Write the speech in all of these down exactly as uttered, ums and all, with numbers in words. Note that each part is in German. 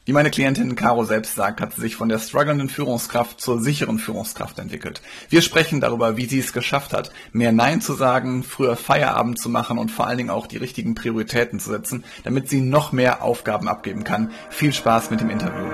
Wie meine Klientin Caro selbst sagt, hat sie sich von der strugglenden Führungskraft zur sicheren Führungskraft entwickelt. Wir sprechen darüber, wie sie es geschafft hat, mehr Nein zu sagen, früher Feierabend zu machen und vor allen Dingen auch die richtigen Prioritäten zu setzen, damit sie noch mehr Aufgaben abgeben kann. Viel Spaß mit dem Interview.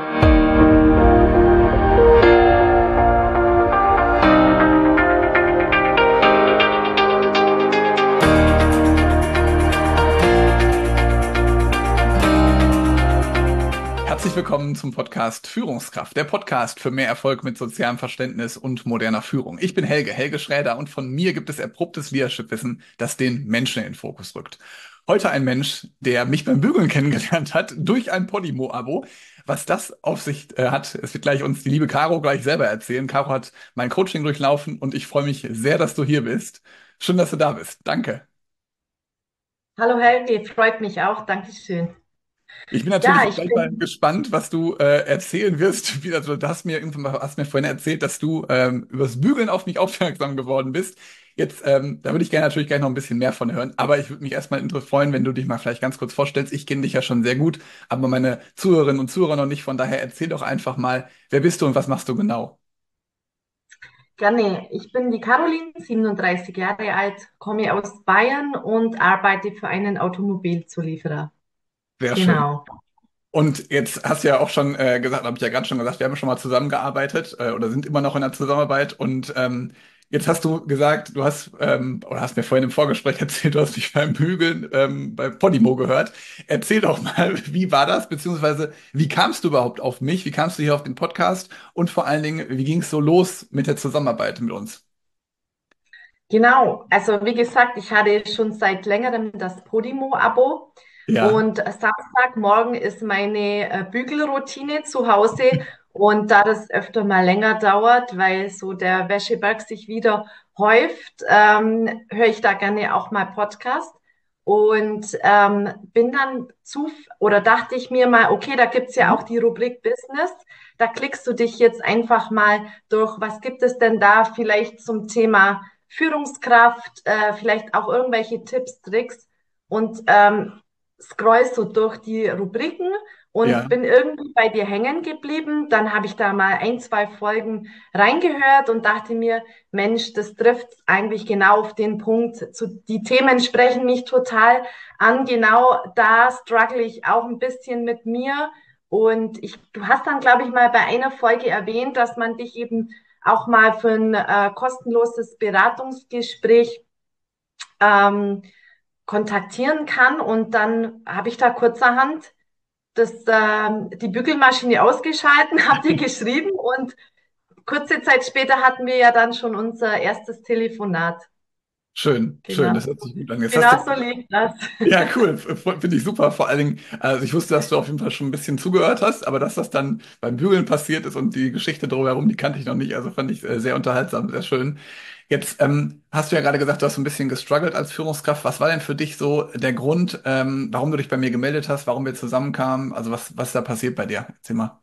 Herzlich willkommen zum Podcast Führungskraft, der Podcast für mehr Erfolg mit sozialem Verständnis und moderner Führung. Ich bin Helge, Helge Schräder, und von mir gibt es erprobtes Leadership-Wissen, das den Menschen in den Fokus rückt. Heute ein Mensch, der mich beim Bügeln kennengelernt hat, durch ein Podimo-Abo. Was das auf sich äh, hat, es wird gleich uns die liebe Caro gleich selber erzählen. Caro hat mein Coaching durchlaufen und ich freue mich sehr, dass du hier bist. Schön, dass du da bist. Danke. Hallo Helge, freut mich auch. Dankeschön. Ich bin natürlich Ja, jetzt ich gleich mal bin, gespannt, was du äh, erzählen wirst. Wie, also, du hast mir irgendwann mal, hast mir vorhin erzählt, dass du ähm, übers Bügeln auf mich aufmerksam geworden bist. Jetzt, ähm, da würde ich gerne natürlich gleich noch ein bisschen mehr von hören. Aber ich würde mich erstmal inter- freuen, wenn du dich mal vielleicht ganz kurz vorstellst. Ich kenne dich ja schon sehr gut, aber meine Zuhörerinnen und Zuhörer noch nicht. Von daher erzähl doch einfach mal, wer bist du und was machst du genau? gerne. Ich bin die Caroline, siebenunddreißig Jahre alt, komme aus Bayern und arbeite für einen Automobilzulieferer. Sehr schön. Genau. Und jetzt hast du ja auch schon äh, gesagt, habe ich ja gerade schon gesagt, wir haben schon mal zusammengearbeitet äh, oder sind immer noch in der Zusammenarbeit. Und ähm, jetzt hast du gesagt, du hast ähm, oder hast mir vorhin im Vorgespräch erzählt, du hast mich beim Bügeln ähm, bei Podimo gehört. Erzähl doch mal, wie war das, beziehungsweise wie kamst du überhaupt auf mich? Wie kamst du hier auf den Podcast? Und vor allen Dingen, wie ging es so los mit der Zusammenarbeit mit uns? Genau. Also wie gesagt, ich hatte schon seit längerem das Podimo-Abo Ja, und Samstagmorgen ist meine äh, Bügelroutine zu Hause, und da das öfter mal länger dauert, weil so der Wäscheberg sich wieder häuft, ähm, höre ich da gerne auch mal Podcast und ähm, bin dann zu oder dachte ich mir mal, okay, da gibt's ja auch die Rubrik Business. Da klickst du dich jetzt einfach mal durch, was gibt es denn da vielleicht zum Thema Führungskraft, äh, vielleicht auch irgendwelche Tipps, Tricks, und ähm, scroll so durch die Rubriken und ja, bin irgendwie bei dir hängen geblieben. Dann habe ich da mal ein, zwei Folgen reingehört und dachte mir, Mensch, das trifft eigentlich genau auf den Punkt. Zu, die Themen sprechen mich total an. Genau da struggle ich auch ein bisschen mit mir. Und ich, du hast dann, glaube ich, mal bei einer Folge erwähnt, dass man dich eben auch mal für ein äh, kostenloses Beratungsgespräch ähm, kontaktieren kann. Und dann habe ich da kurzerhand das, ähm, die Bügelmaschine ausgeschalten, habe dir geschrieben, und kurze Zeit später hatten wir ja dann schon unser erstes Telefonat. schön, schön, Genau, das hört sich gut an. Jetzt hast du genau so lief das. Ja, cool. F- Finde ich super. Vor allen Dingen, also ich wusste, dass du auf jeden Fall schon ein bisschen zugehört hast, aber dass das dann beim Bügeln passiert ist und die Geschichte drumherum, die kannte ich noch nicht. Also fand ich äh, sehr unterhaltsam, sehr schön. Jetzt ähm, hast du ja gerade gesagt, du hast so ein bisschen gestruggelt als Führungskraft. Was war denn für dich so der Grund, ähm, warum du dich bei mir gemeldet hast, warum wir zusammenkamen? Also was, was ist da passiert bei dir? Erzähl mal.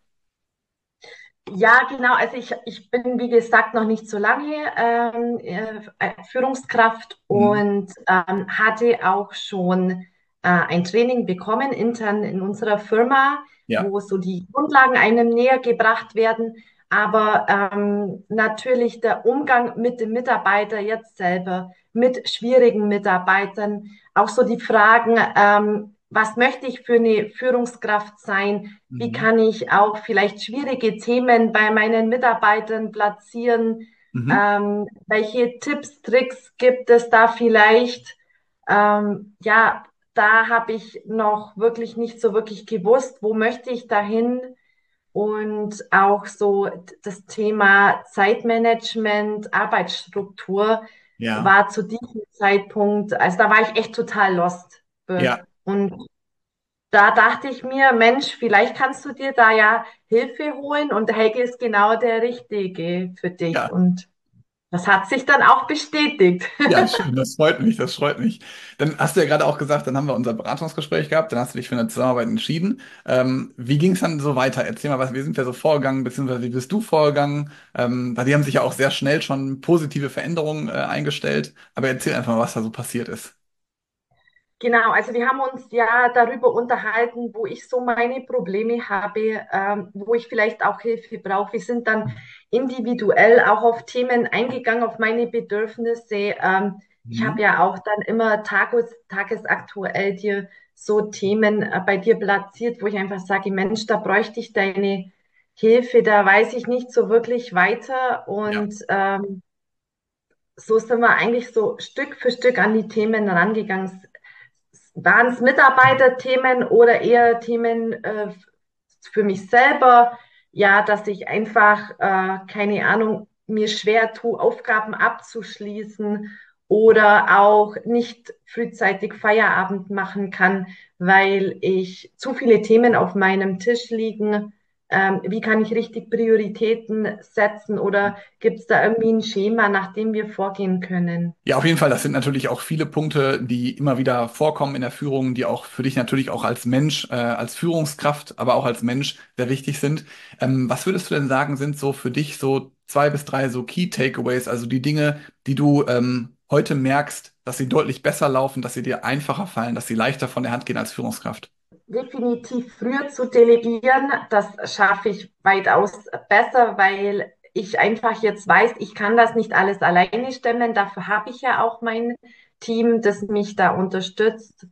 Ja, genau. Also ich, ich bin, wie gesagt, noch nicht so lange ähm, äh, Führungskraft Hm. und ähm, hatte auch schon äh, ein Training bekommen intern in unserer Firma, Ja. wo so die Grundlagen einem näher gebracht werden. Aber ähm, natürlich der Umgang mit dem Mitarbeiter jetzt selber, mit schwierigen Mitarbeitern, auch so die Fragen, ähm, was möchte ich für eine Führungskraft sein? Wie Mhm. kann ich auch vielleicht schwierige Themen bei meinen Mitarbeitern platzieren? Mhm. Ähm, welche Tipps, Tricks gibt es da vielleicht? Ähm, ja, da habe ich noch wirklich nicht so wirklich gewusst, wo möchte ich dahin? Und auch so das Thema Zeitmanagement, Arbeitsstruktur Ja. war zu diesem Zeitpunkt, also da war ich echt total lost. Ja. Und da dachte ich mir, Mensch, vielleicht kannst du dir da ja Hilfe holen, und Helge ist genau der Richtige für dich. Ja. Und das hat sich dann auch bestätigt. Ja, schön, das freut mich, das freut mich. Dann hast du ja gerade auch gesagt, dann haben wir unser Beratungsgespräch gehabt, dann hast du dich für eine Zusammenarbeit entschieden. Ähm, wie ging es dann so weiter? Erzähl mal, was, wie sind wir so vorgegangen, beziehungsweise wie bist du vorgegangen? Ähm, weil die haben sich ja auch sehr schnell schon positive Veränderungen äh, eingestellt, aber erzähl einfach mal, was da so passiert ist. Genau, also wir haben uns ja darüber unterhalten, wo ich so meine Probleme habe, ähm, wo ich vielleicht auch Hilfe brauche. Wir sind dann individuell auch auf Themen eingegangen, auf meine Bedürfnisse. Ähm, ich habe Mhm. ja auch dann immer tages, tagesaktuell dir so Themen äh, bei dir platziert, wo ich einfach sage, Mensch, da bräuchte ich deine Hilfe, da weiß ich nicht so wirklich weiter. Ja. Und ähm, so sind wir eigentlich so Stück für Stück an die Themen rangegangen. Waren es Mitarbeiterthemen oder eher Themen äh, für mich selber? Ja, dass ich einfach, äh, keine Ahnung, mir schwer tue, Aufgaben abzuschließen oder auch nicht frühzeitig Feierabend machen kann, weil ich zu viele Themen auf meinem Tisch liegen. Ähm, wie kann ich richtig Prioritäten setzen oder gibt es da irgendwie ein Schema, nach dem wir vorgehen können? Ja, auf jeden Fall. Das sind natürlich auch viele Punkte, die immer wieder vorkommen in der Führung, die auch für dich natürlich auch als Mensch, äh, als Führungskraft, aber auch als Mensch sehr wichtig sind. Ähm, was würdest du denn sagen, sind so für dich so zwei bis drei so Key Takeaways, also die Dinge, die du ähm, heute merkst, dass sie deutlich besser laufen, dass sie dir einfacher fallen, dass sie leichter von der Hand gehen als Führungskraft? Definitiv früher zu delegieren, das schaffe ich weitaus besser, weil ich einfach jetzt weiß, ich kann das nicht alles alleine stemmen. Dafür habe ich ja auch mein Team, das mich da unterstützt.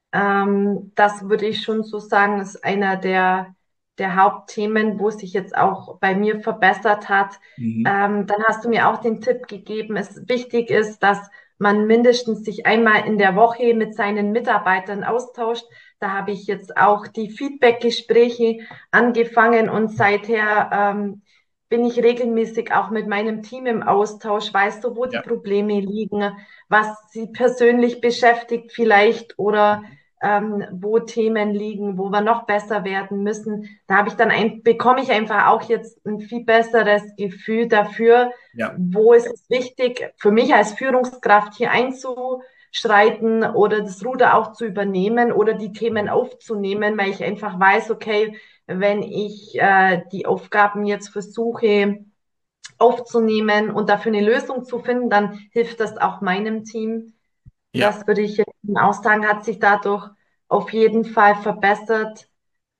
Ähm, das würde ich schon so sagen, ist einer der, der Hauptthemen, wo sich jetzt auch bei mir verbessert hat. Mhm. Ähm, dann hast du mir auch den Tipp gegeben, es wichtig ist, dass man mindestens sich einmal in der Woche mit seinen Mitarbeitern austauscht. Da habe ich jetzt auch die Feedback-Gespräche angefangen und seither ähm, bin ich regelmäßig auch mit meinem Team im Austausch, weißt du, wo die Ja. Probleme liegen, was sie persönlich beschäftigt vielleicht oder ähm, wo Themen liegen, wo wir noch besser werden müssen. Da habe ich dann ein, bekomme ich einfach auch jetzt ein viel besseres Gefühl dafür, Ja. wo ist es wichtig für mich als Führungskraft hier einzuschreiten oder das Ruder auch zu übernehmen oder die Themen aufzunehmen, weil ich einfach weiß, okay, wenn ich äh, die Aufgaben jetzt versuche aufzunehmen und dafür eine Lösung zu finden, dann hilft das auch meinem Team. Ja. Das würde ich jetzt auch sagen, hat sich dadurch auf jeden Fall verbessert.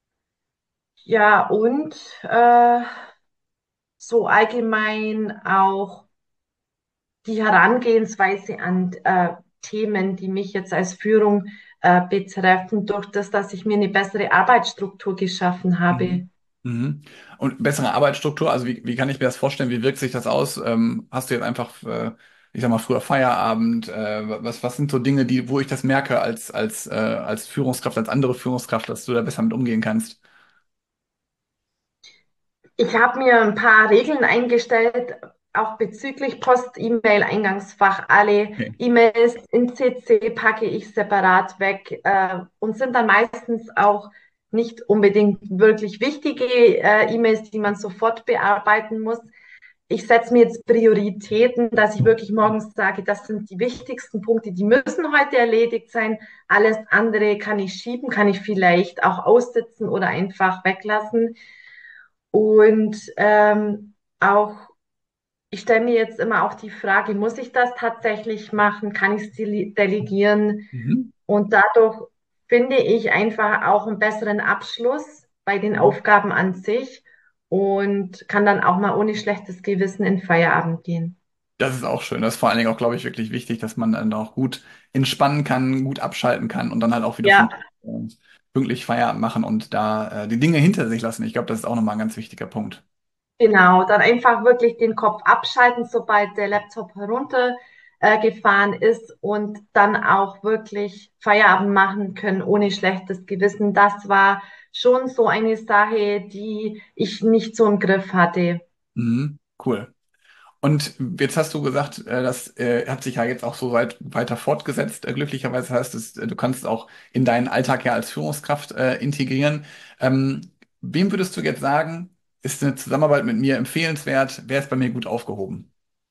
Ja, und äh, so allgemein auch die Herangehensweise an äh, Themen, die mich jetzt als Führung äh, betreffen, durch das, dass ich mir eine bessere Arbeitsstruktur geschaffen habe. Mhm. Mhm. Und bessere Arbeitsstruktur, also wie, wie kann ich mir das vorstellen? Wie wirkt sich das aus? Ähm, hast du jetzt einfach, äh, ich sag mal, früher Feierabend? Äh, was, was sind so Dinge, die, wo ich das merke als, als, äh, als Führungskraft, als andere Führungskraft, dass du da besser mit umgehen kannst? Ich habe mir ein paar Regeln eingestellt, auch bezüglich Post-E-Mail-Eingangsfach. Alle Okay. E-Mails in C C packe ich separat weg äh, und sind dann meistens auch nicht unbedingt wirklich wichtige äh, E-Mails, die man sofort bearbeiten muss. Ich setze mir jetzt Prioritäten, dass ich wirklich morgens sage, das sind die wichtigsten Punkte, die müssen heute erledigt sein. Alles andere kann ich schieben, kann ich vielleicht auch aussitzen oder einfach weglassen. Und ähm, auch, ich stelle mir jetzt immer auch die Frage, muss ich das tatsächlich machen? Kann ich es delegieren? Mhm. Und dadurch finde ich einfach auch einen besseren Abschluss bei den Mhm. Aufgaben an sich und kann dann auch mal ohne schlechtes Gewissen in Feierabend gehen. Das ist auch schön. Das ist vor allen Dingen auch, glaube ich, wirklich wichtig, dass man dann auch gut entspannen kann, gut abschalten kann und dann halt auch, wie du schon Ja, äh, pünktlich Feierabend machen und da äh, die Dinge hinter sich lassen. Ich glaube, das ist auch nochmal ein ganz wichtiger Punkt. genau, dann einfach wirklich den Kopf abschalten, sobald der Laptop heruntergefahren äh, gefahren ist und dann auch wirklich Feierabend machen können ohne schlechtes Gewissen. Das war schon so eine Sache, die ich nicht so im Griff hatte. Mhm. Cool. Und jetzt hast du gesagt, äh, das äh, hat sich ja jetzt auch so weit weiter fortgesetzt. Äh, glücklicherweise heißt es, äh, du kannst es auch in deinen Alltag ja als Führungskraft äh, integrieren. Ähm, wem würdest du jetzt sagen, ist eine Zusammenarbeit mit mir empfehlenswert? Wer ist bei mir gut aufgehoben?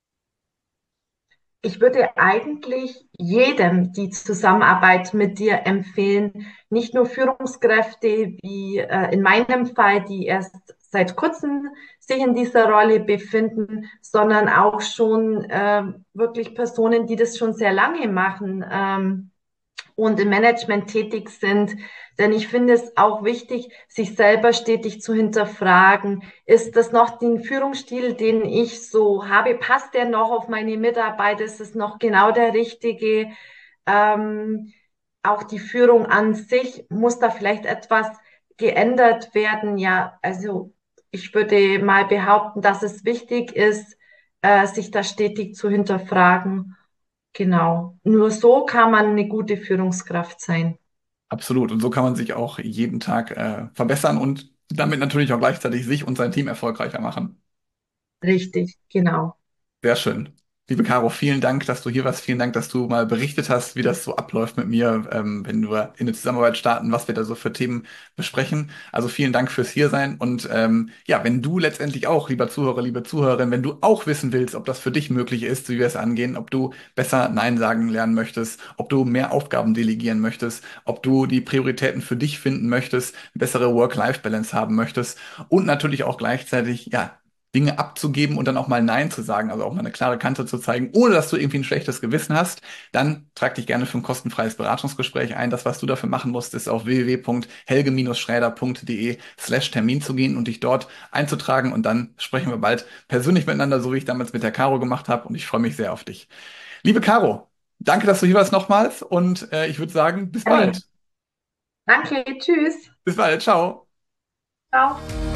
Ich würde eigentlich jedem die Zusammenarbeit mit dir empfehlen, nicht nur Führungskräfte wie äh, in meinem Fall, die erst seit kurzem sich in dieser Rolle befinden, sondern auch schon äh, wirklich Personen, die das schon sehr lange machen. Ähm, und im Management tätig sind. Denn ich finde es auch wichtig, sich selber stetig zu hinterfragen. Ist das noch den Führungsstil, den ich so habe? Passt der noch auf meine Mitarbeiter? Ist es noch genau der richtige? Ähm, auch die Führung an sich, muss da vielleicht etwas geändert werden? Ja, also ich würde mal behaupten, dass es wichtig ist, äh, sich da stetig zu hinterfragen. Genau. Nur so kann man eine gute Führungskraft sein. Absolut. Und so kann man sich auch jeden Tag äh, verbessern und damit natürlich auch gleichzeitig sich und sein Team erfolgreicher machen. Richtig, genau. Sehr schön. Liebe Caro, vielen Dank, dass du hier warst. Vielen Dank, dass du mal berichtet hast, wie das so abläuft mit mir, ähm, wenn wir in eine Zusammenarbeit starten, was wir da so für Themen besprechen. Also vielen Dank fürs Hiersein. Und ähm, ja, wenn du letztendlich auch, lieber Zuhörer, liebe Zuhörerin, wenn du auch wissen willst, ob das für dich möglich ist, wie wir es angehen, ob du besser Nein sagen lernen möchtest, ob du mehr Aufgaben delegieren möchtest, ob du die Prioritäten für dich finden möchtest, bessere Work-Life-Balance haben möchtest und natürlich auch gleichzeitig, ja, Dinge abzugeben und dann auch mal Nein zu sagen, also auch mal eine klare Kante zu zeigen, ohne dass du irgendwie ein schlechtes Gewissen hast, dann trag dich gerne für ein kostenfreies Beratungsgespräch ein. Das, was du dafür machen musst, ist auf w w w punkt helge schräder punkt de slash Termin zu gehen und dich dort einzutragen und dann sprechen wir bald persönlich miteinander, so wie ich damals mit der Caro gemacht habe und ich freue mich sehr auf dich. Liebe Caro, danke, dass du hier warst nochmals und äh, ich würde sagen, bis Gerne. bald. Danke, tschüss. Bis bald, ciao. Ciao.